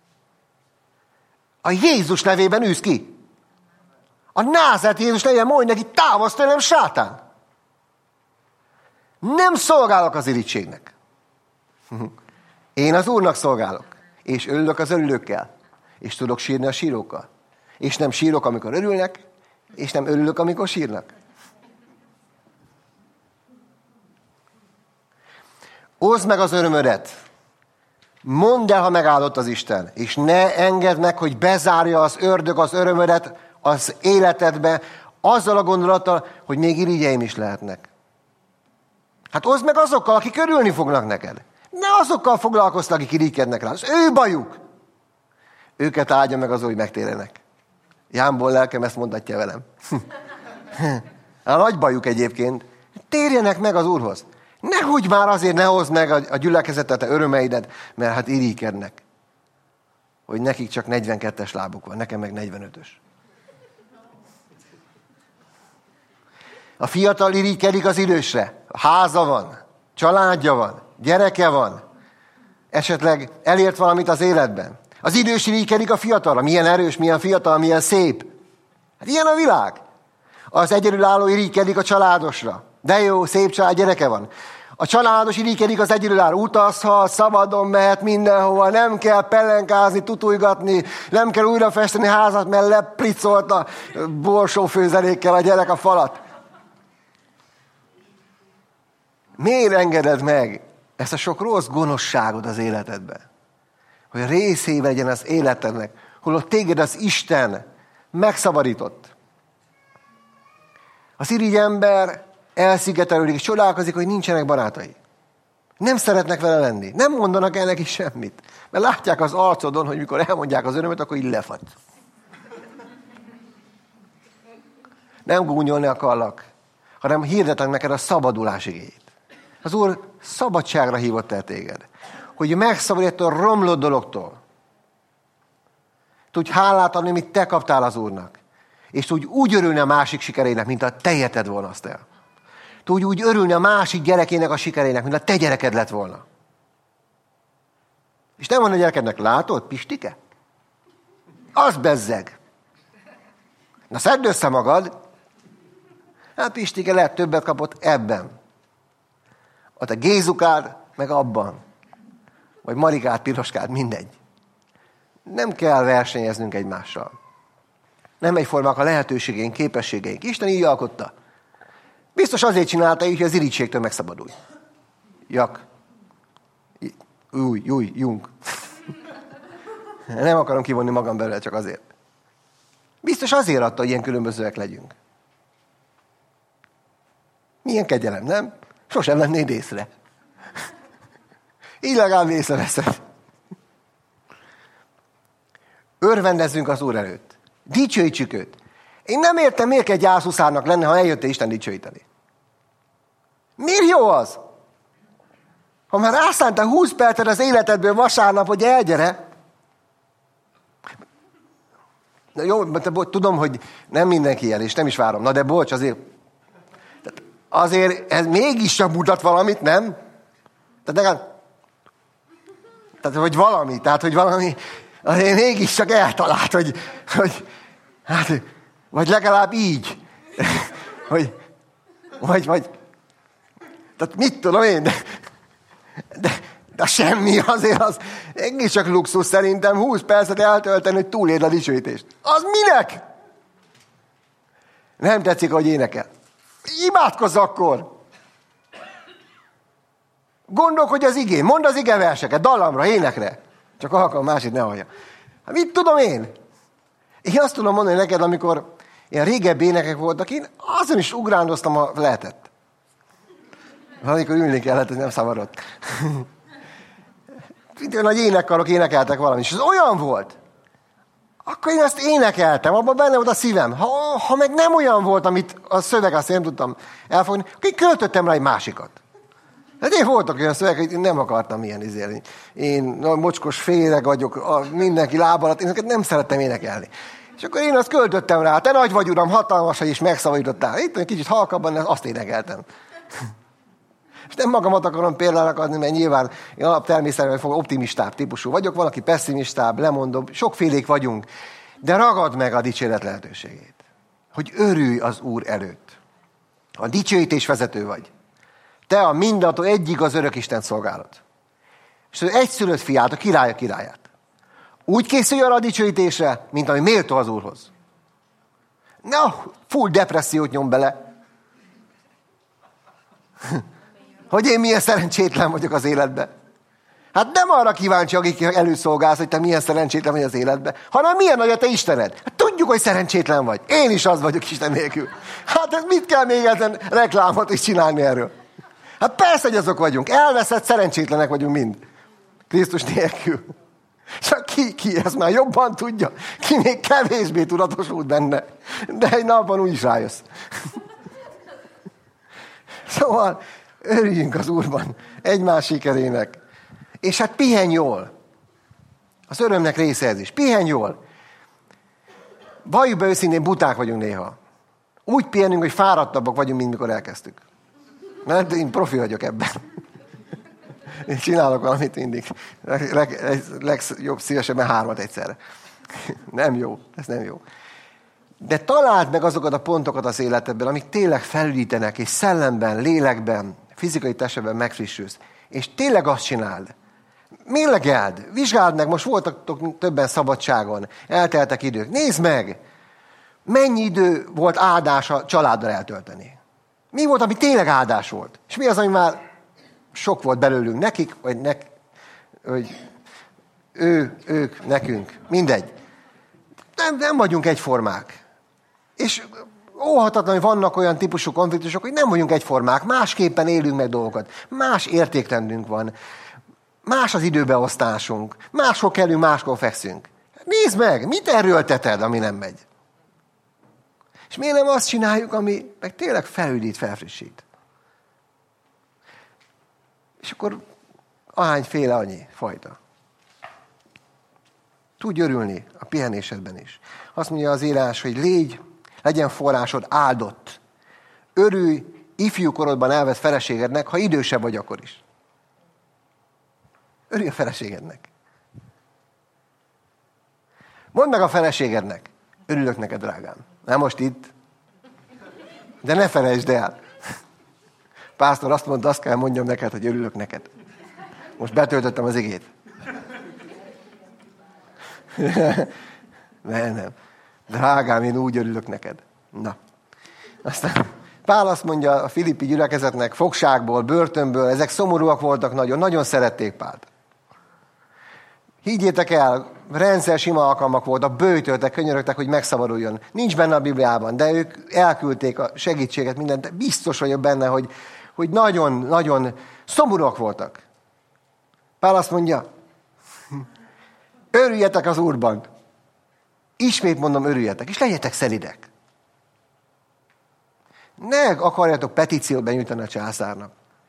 A Jézus nevében űz ki. A Názáreti Jézus nevében mondj neki, távozz tőlem, sátán. Nem szolgálok az irítségnek. Én az Úrnak szolgálok. És örülök az örülőkkel. És tudok sírni a sírókkal. És nem sírok, amikor örülnek, és nem örülök, amikor sírnak. Oszd meg az örömödet. Mondd el, ha megáldott az Isten. És ne engedd meg, hogy bezárja az ördög az örömödet az életedbe, azzal a gondolattal, hogy még irigyeim is lehetnek. Hát oszd meg azokkal, akik örülni fognak neked. Ne azokkal foglalkoztak, akik irigykednek rá. Az ő bajuk. Őket áldja meg az, hogy megtérjenek. Jámból lelkem ezt mondatja velem. A nagy bajuk egyébként. Térjenek meg az Úrhoz. Nehogy már azért ne hozd meg a gyülekezetet, a örömeidet, mert hát irigykednek. Hogy nekik csak negyvenkettes lábuk van, nekem meg negyvenötös. A fiatal irigykedik az idősre. Háza van, családja van, gyereke van. Esetleg elért valamit az életben. Az idős irigykedik a fiatalra. Milyen erős, milyen fiatal, milyen szép. Hát ilyen a világ. Az egyedülálló irigykedik a családosra. De jó, szép család, gyereke van. A családos irigykedik az egyedülálló. Utazhat, szabadon mehet mindenhova, nem kell pellenkázni, tutujgatni, nem kell újra festeni házat, mert lepricolt a borsófőzelékkel a gyerek a falat. Miért engeded meg ezt a sok rossz gonoszságot az életedben? Hogy részébe legyen az életednek, holott téged az Isten megszabadított. Az irigy ember elszigetelődik, és csodálkozik, hogy nincsenek barátai. Nem szeretnek vele lenni. Nem mondanak el neki semmit. Mert látják az arcodon, hogy mikor elmondják az örömöt, akkor így lefagy. Nem gúnyolni akarlak, hanem hirdetek neked a szabadulás igéjét. Az Úr szabadságra hívott el téged. Hogy megszabadít a romlott dologtól. Tudj hálát adni, amit te kaptál az Úrnak. És tudj úgy örülni a másik sikerének, mint a te érted volna azt el. Tudj úgy örülni a másik gyerekének a sikerének, mint a te gyereked lett volna. És nem van a gyerekednek, látod, Pistike? Az bezzeg. Na szedd össze magad. Hát Pistike lehet többet kapott ebben. A te Gézukád meg abban. Vagy Marikád, Piroskád, mindegy. Nem kell versenyeznünk egymással. Nem egyformák a lehetőségeink, képességeink. Isten így alkotta. Biztos azért csinálta így, hogy az irigységtől megszabadulj. Jak. Új, új, jung. Nem akarom kivonni magam belőle, csak azért. Biztos azért adta, hogy ilyen különbözőek legyünk. Milyen kegyelem, nem? Sosem vennéd észre. Így legalább észreveszed. Örvendezzünk az Úr előtt. Dicsőítsük őt. Én nem értem, miért kell gyászhuszárnak lenne, ha eljöttél Isten dicsőíteni. Miért jó az? Ha már rászántál húsz percet az életedből vasárnap, hogy elgyere. Na jó, tudom, hogy nem mindenki ilyen, és nem is várom. Na de bocs, azért... Azért ez mégis csak mutat valamit, nem? Tehát legalább... Tehát, hogy valami, tehát, hogy valami... Azért mégis csak eltalált, hogy... hogy hát, vagy legalább így. hogy... Vagy, vagy... Tehát mit tudom én, de... De, de semmi azért az... Egész csak luxus szerintem húsz percet eltölteni, hogy túléld a dicsőítést. Az minek? Nem tetszik, ahogy énekel. Imádkozz akkor! Gondolkodj az igén, mondd az ige verseket, dallamra, énekre. Csak alkalom másik ne hallja. Hát mit tudom én? Én azt tudom mondani neked, amikor ilyen régebbi énekek voltak, én azon is ugrándoztam, ha lehetett. Amikor ülni kellett, ez nem szavarodott. Olyan nagy énekkarok énekeltek valami, és ez olyan volt. Akkor én ezt énekeltem, abban benne volt a szívem. Ha, ha meg nem olyan volt, amit a szöveg, azt én nem tudtam elfogni, akkor én költöttem rá egy másikat. Hát én voltak olyan szöveg, hogy én nem akartam ilyen izélni. Én na, mocskos féreg vagyok, a, mindenki lába alatt, én ezeket nem szerettem énekelni. És akkor én azt költöttem rá, te nagy vagy uram, hatalmas, hogy is megszabadítottál. Itt egy kicsit halkabban azt énekeltem. És nem magamat akarom példának adni, mert nyilván én alaptermészetben optimistább típusú vagyok, valaki pessimistább, lemondom, sokfélék vagyunk, de ragad meg a dicséret lehetőségét. Hogy örülj az Úr előtt. A dicsőítés vezető vagy. Te a mindenható egyik az örök Isten szolgálod. És az egyszülött fiát, a király a királyát. Úgy készülj arra a dicsőítésre, mint ami méltó az Úrhoz. Na, full depressziót nyom bele. Hogy én milyen szerencsétlen vagyok az életben. Hát nem arra kíváncsi, akik előszolgálsz, hogy te milyen szerencsétlen vagy az életben, hanem milyen nagy a te Istened. Hát tudjuk, hogy szerencsétlen vagy. Én is az vagyok Isten nélkül. Hát ez mit kell még ezen reklámot is csinálni erről? Hát persze, hogy azok vagyunk. Elveszett, szerencsétlenek vagyunk mind. Krisztus nélkül. Csak ki, ki ezt már jobban tudja, ki még kevésbé tudatosult benne. De egy napon úgy is rájössz. Szóval örüljünk az Úrban, egymás sikerének. És hát pihenj jól. Az örömnek része ez is. Pihenj jól. Valljuk be őszintén, buták vagyunk néha. Úgy pihenünk, hogy fáradtabbak vagyunk, mint mikor elkezdtük. Mert én profi vagyok ebben. Én csinálok valamit mindig. Legjobb szívesebben hármat egyszerre. Nem jó, ez nem jó. De találd meg azokat a pontokat az életedben, amik tényleg felüdítenek, és szellemben, lélekben, fizikai testben megfrissülsz. És tényleg azt csináld. Mérlegeld, vizsgáld meg, most voltak többen szabadságon, elteltek idők. Nézd meg, mennyi idő volt áldás a családdal eltölteni. Mi volt, ami tényleg áldás volt? És mi az, ami már sok volt belőlünk nekik, vagy, nek, vagy ő, ők, nekünk, mindegy. Nem, nem vagyunk egyformák. És óhatatlan, hogy vannak olyan típusú konfliktusok, hogy nem vagyunk egyformák, másképpen élünk meg dolgokat, más értékrendünk van, más az időbeosztásunk, máshol kellünk, máskor fekszünk. Nézd meg, mit erőlteted, ami nem megy? És miért nem azt csináljuk, ami meg tényleg felüdít, felfrissít? És akkor ahányféle annyi fajta. Tudj örülni a pihenésedben is. Azt mondja az írás, hogy légy, legyen forrásod áldott. Örülj ifjú korodban elvett feleségednek, ha idősebb vagy akkor is. Örülj a feleségednek. Mondd meg a feleségednek. Örülök neked, drágám. Nem most itt. De ne felejtsd el. Pásztor azt mondta, azt kell mondjam neked, hogy örülök neked. Most betöltöttem az igét. Nem, nem. Drágám, én úgy örülök neked. Na. Aztán Pál azt mondja a filippi gyülekezetnek, fogságból, börtönből, ezek szomorúak voltak nagyon, nagyon szerették Pált. Higgyétek el, rendszer sima alkalmak voltak, böjtöltek, könyörögtek, hogy megszabaduljon. Nincs benne a Bibliában, de ők elküldték a segítséget, mindent. Biztos vagyok benne, hogy, hogy nagyon-nagyon szomorúak voltak. Pál azt mondja, örüljetek az Úrban. Ismét mondom, örüljetek, és legyetek szelidek. Ne akarjatok petíciót benyújtani a császárnak.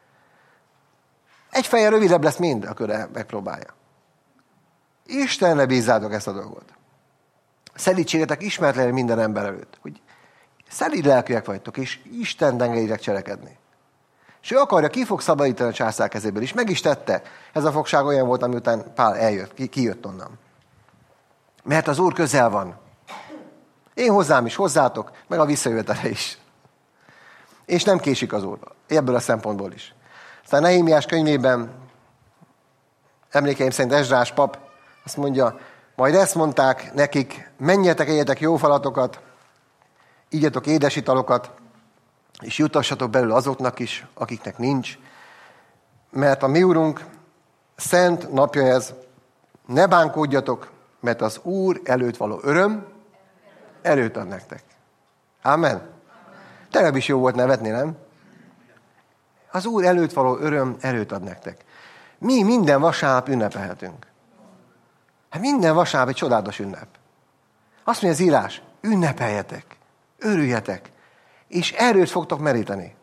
Egy fejjel rövidebb lesz mind, akkor megpróbálja. Istenre bízzátok ezt a dolgot. Szelídségetek ismeretlen minden ember előtt. Hogy szelíd lelkűek vagytok, és Isten engedjétek cselekedni. És ő akarja, ki fog szabadítani a császár kezéből is. Meg is tette. Ez a fogság olyan volt, amiután Pál eljött, ki, kijött onnan. Mert az Úr közel van. Én hozzám is, hozzátok, meg a visszajövetele is. És nem késik az Úr. Ebből a szempontból is. Aztán Nehémiás könyvében, emlékeim szerint Ezrás pap azt mondja, majd ezt mondták nekik, menjetek, egyetek jó falatokat, igyatok édes italokat, és jutassatok belül azoknak is, akiknek nincs, mert a mi Úrunk szent napja ez, ne bánkódjatok, mert az Úr előtt való öröm erőt ad nektek. Amen. Tegnap is jó volt nevetni, nem? Az Úr előtt való öröm erőt ad nektek. Mi minden vasárnap ünnepelhetünk. Hát minden vasárnap egy csodálatos ünnep. Azt mondja az írás, ünnepeljetek, örüljetek, és erőt fogtok meríteni.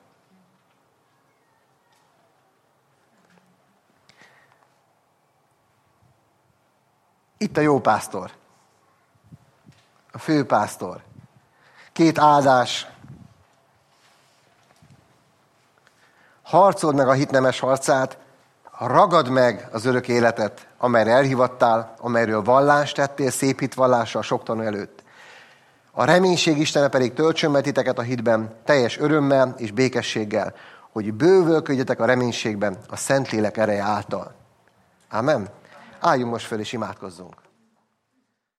Itt a jó pásztor. A főpásztor. Két áldás. Harcold meg a hit nemes harcát, ragad meg az örök életet, amelyre elhivattál, amelyről vallást tettél, szép hitvallással sok tanú előtt. A reménység Istene pedig töltsön be titeket a hitben, teljes örömmel és békességgel, hogy bővölködjetek a reménységben a Szentlélek ereje által. Amen. Álljunk most föl és imádkozzunk.